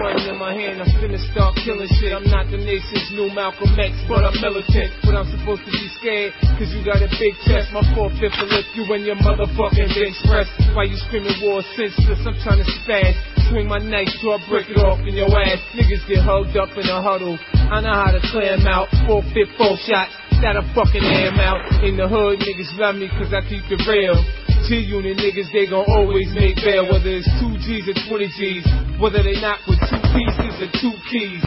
one in my hand, I'm finna start killing shit. I'm not the nation's new Malcolm X, but I'm militant. But I'm supposed to be scared, cause you got a big chest. My 4/5 will lift you in your motherfucking bench press. Why you screaming war senseless? I'm trying to spaz. Swing my knife till I break it off in your ass. Niggas get hugged up in a huddle. I know how to clear them out. 4/5, 4 shots. That'll fucking air 'em out. In the hood, niggas love me cause I keep it real. G-Unit niggas, they gon' always make bail. Whether it's 2 G's or 20 G's. Whether they knock with 2 pieces or 2 keys.